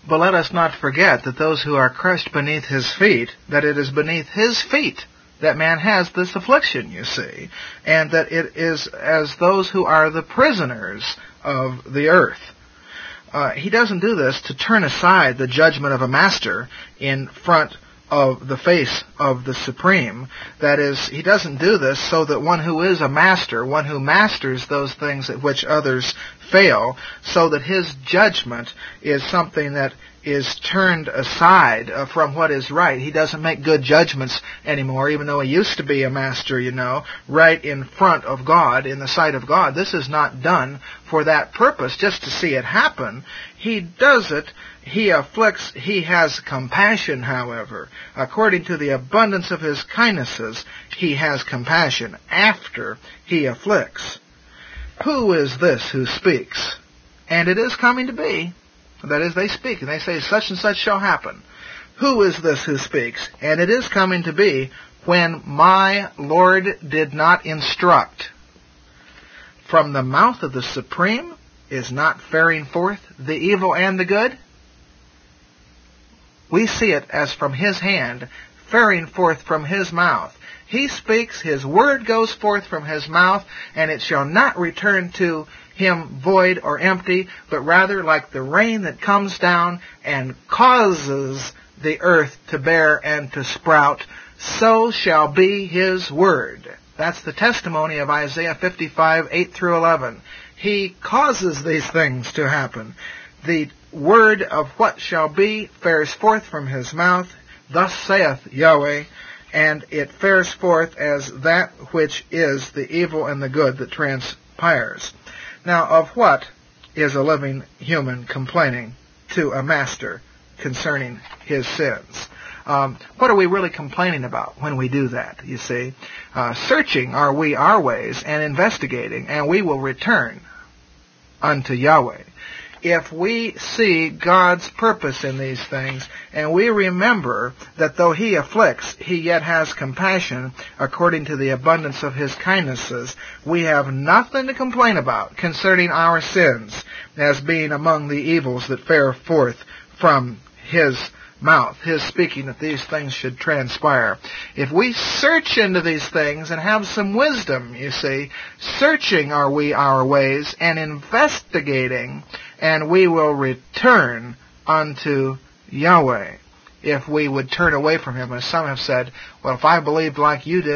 But let us not forget that those who are crushed beneath his feet, that it is beneath his feet that man has this affliction, you see, and that it is as those who are the prisoners of the earth. He doesn't do this to turn aside the judgment of a master in front of the face of the Supreme. That is, he doesn't do this so that one who is a master, one who masters those things at which others fail, so that his judgment is something that is turned aside from what is right. He doesn't make good judgments anymore, even though he used to be a master, right in front of God, in the sight of God. This is not done for that purpose, just to see it happen. He does it. He afflicts. He has compassion, however. According to the abundance of his kindnesses, he has compassion after he afflicts. Who is this who speaks? And it is coming to be. That is, they speak, and they say, such and such shall happen. Who is this who speaks? And it is coming to be, when my Lord did not instruct. From the mouth of the Supreme is not faring forth the evil and the good. We see it as from his hand, faring forth from his mouth. He speaks, his word goes forth from his mouth, and it shall not return to him void or empty, but rather like the rain that comes down and causes the earth to bear and to sprout, so shall be his word. That's the testimony of Isaiah 55, 8 through 11. He causes these things to happen. The word of what shall be fares forth from his mouth, thus saith Yahweh, and it fares forth as that which is the evil and the good that transpires. Now, of what is a living human complaining to a master concerning his sins? What are we really complaining about when we do that, you see? Searching are we our ways, and investigating, and we will return unto Yahweh. If we see God's purpose in these things, and we remember that though he afflicts, he yet has compassion according to the abundance of his kindnesses, we have nothing to complain about concerning our sins as being among the evils that fare forth from his mouth, his speaking that these things should transpire. If we search into these things and have some wisdom, you see, searching are we our ways and investigating, and we will return unto Yahweh. If we would turn away from him, as some have said, well, if I believed like you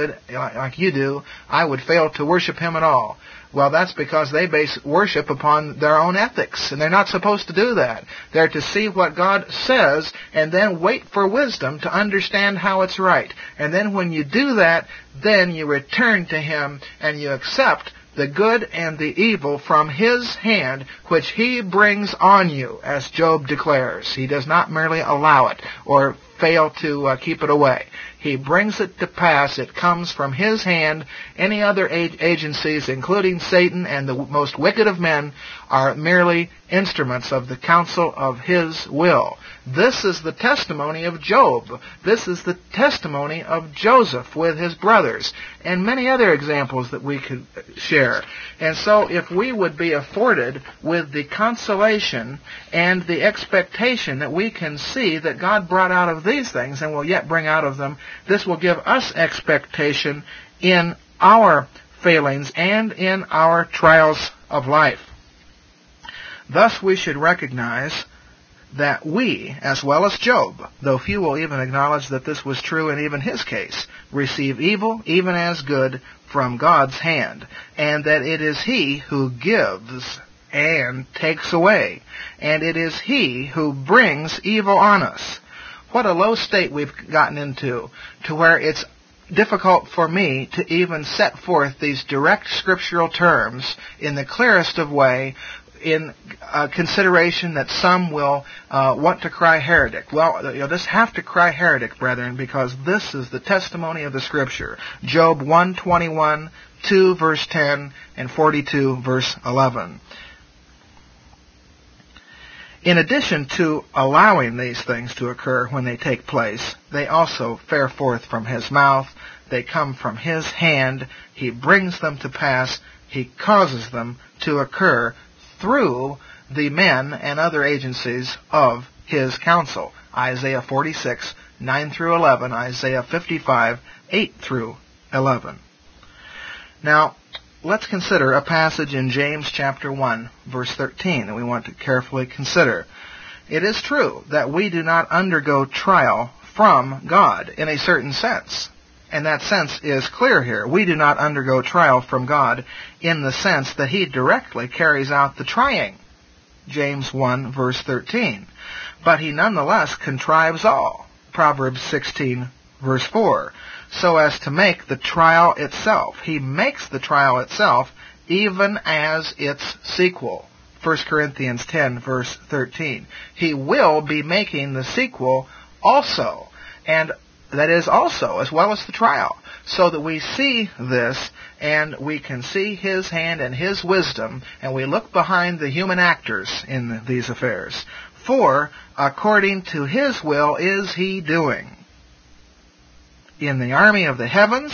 do, I would fail to worship him at all. Well, that's because they base worship upon their own ethics, and they're not supposed to do that. They're to see what God says and then wait for wisdom to understand how it's right. And then when you do that, then you return to him and you accept the good and the evil from his hand, which he brings on you, as Job declares. He does not merely allow it or fail to keep it away. He brings it to pass. It comes from his hand. Any other agencies, including Satan and the most wicked of men, are merely instruments of the counsel of his will. This is the testimony of Job. This is the testimony of Joseph with his brothers, and many other examples that we could share. And so if we would be afforded with the consolation and the expectation that we can see that God brought out of these things and will yet bring out of them, this will give us expectation in our failings and in our trials of life. Thus we should recognize that we, as well as Job, though few will even acknowledge that this was true in even his case, receive evil even as good from God's hand, and that it is he who gives and takes away, and it is he who brings evil on us. What a low state we've gotten into, to where it's difficult for me to even set forth these direct scriptural terms in the clearest of way, in consideration that some will want to cry heretic. Well, you'll just have to cry heretic, brethren, because this is the testimony of the Scripture. Job 1:21, 2 verse 10, and 42 verse 11. In addition to allowing these things to occur when they take place, they also fare forth from his mouth. They come from his hand. He brings them to pass. He causes them to occur through the men and other agencies of his counsel. Isaiah 46, 9 through 11, Isaiah 55, 8 through 11. Now, let's consider a passage in James chapter 1, verse 13 that we want to carefully consider. It is true that we do not undergo trial from God in a certain sense. And that sense is clear here. We do not undergo trial from God in the sense that He directly carries out the trying. James 1, verse 13. But He nonetheless contrives all. Proverbs 16, verse 4. So as to make the trial itself. He makes the trial itself even as its sequel. 1 Corinthians 10, verse 13. He will be making the sequel also. And that is also, as well as the trial. So that we see this, and we can see His hand and His wisdom, and we look behind the human actors in these affairs. For, according to His will is He doing in the army of the heavens,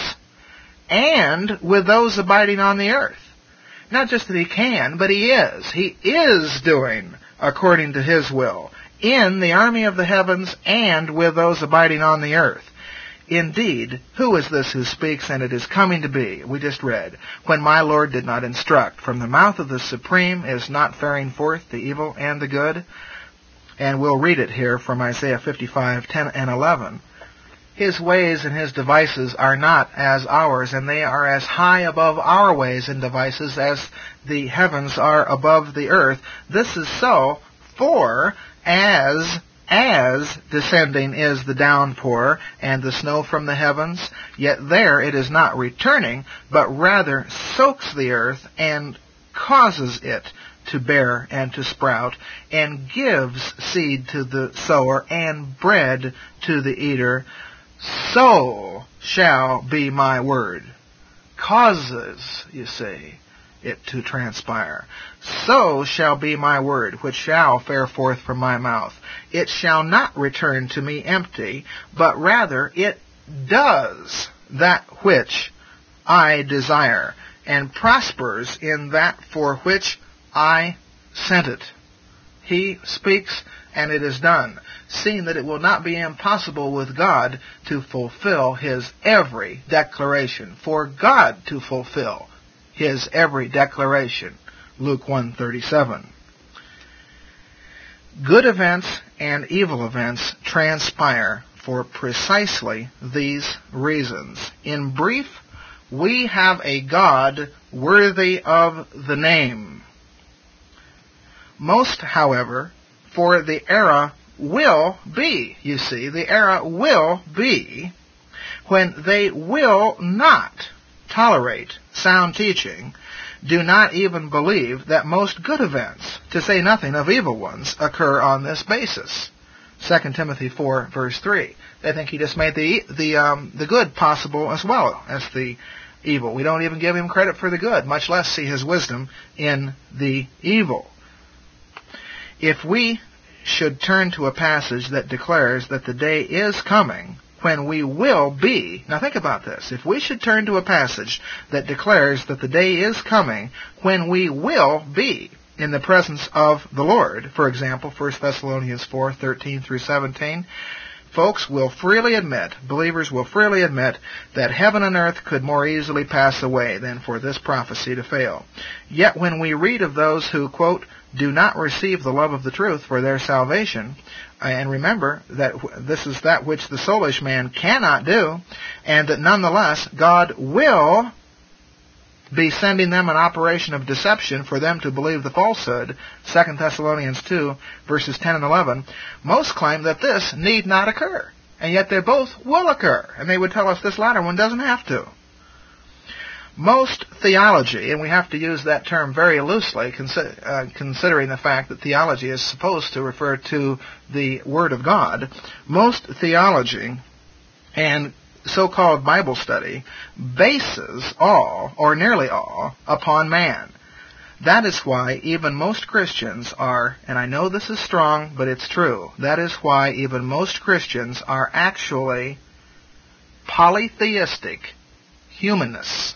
and with those abiding on the earth. Not just that He can, but He is. He is doing according to His will in the army of the heavens and with those abiding on the earth. Indeed, who is this who speaks, and it is coming to be? We just read, when my Lord did not instruct. From the mouth of the Supreme is not faring forth the evil and the good. And we'll read it here from Isaiah 55, 10 and 11. His ways and His devices are not as ours, and they are as high above our ways and devices as the heavens are above the earth. This is so, for as descending is the downpour and the snow from the heavens, yet there it is not returning, but rather soaks the earth and causes it to bear and to sprout, and gives seed to the sower and bread to the eater. So shall be my word. Causes, you see, it to transpire. So shall be my word, which shall fare forth from my mouth. It shall not return to me empty, but rather it does that which I desire, and prospers in that for which I sent it. He speaks, and it is done, seeing that it will not be impossible with God to fulfill His every declaration. For God to fulfill His every declaration. Luke 1:37. Good events and evil events transpire for precisely these reasons. In brief, we have a God worthy of the name. Most, however, for the era will be, you see, the era will be when they will not tolerate sound teaching, do not even believe that most good events, to say nothing of evil ones, occur on this basis. 2 Timothy 4, verse 3. They think He just made the good possible as well as the evil. We don't even give Him credit for the good, much less see His wisdom in the evil. If we should turn to a passage that declares that the day is coming when we will be, now think about this, if we should turn to a passage that declares that the day is coming when we will be in the presence of the Lord, for example, 1 Thessalonians 4, 13 through 17, folks will freely admit, believers will freely admit, that heaven and earth could more easily pass away than for this prophecy to fail. Yet when we read of those who, quote, do not receive the love of the truth for their salvation, and remember that this is that which the soulish man cannot do, and that nonetheless God will be sending them an operation of deception for them to believe the falsehood, 2 Thessalonians 2, verses 10 and 11, most claim that this need not occur, and yet they both will occur, and they would tell us this latter one doesn't have to. Most theology, and we have to use that term very loosely, considering the fact that theology is supposed to refer to the Word of God, most theology and so-called Bible study bases all, or nearly all, upon man. That is why even most Christians are, and I know this is strong, but it's true, that is why even most Christians are actually polytheistic humanists,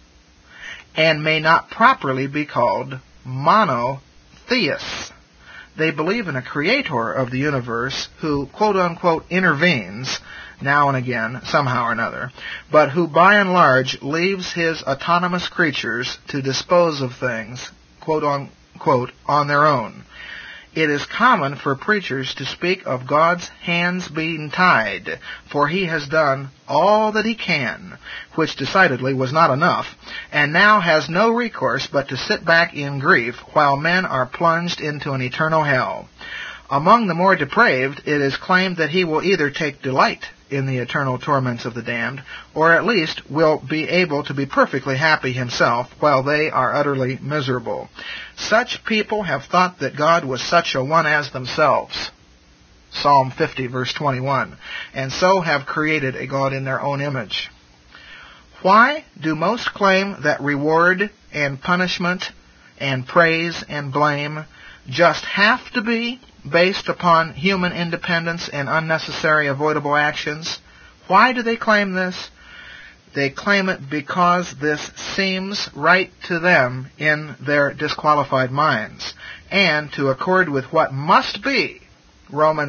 and may not properly be called monotheists. They believe in a creator of the universe who, quote-unquote, intervenes now and again, somehow or another, but who by and large leaves his autonomous creatures to dispose of things, quote-unquote, on their own. It is common for preachers to speak of God's hands being tied, for he has done all that he can, which decidedly was not enough, and now has no recourse but to sit back in grief while men are plunged into an eternal hell. Among the more depraved, it is claimed that he will either take delight in the eternal torments of the damned, or at least will be able to be perfectly happy himself while they are utterly miserable. Such people have thought that God was such a one as themselves, Psalm 50, verse 21, and so have created a God in their own image. Why do most claim that reward and punishment and praise and blame just have to be based upon human independence and unnecessary avoidable actions? Why do they claim this? They claim it because this seems right to them in their disqualified minds, and to accord with what must be Romans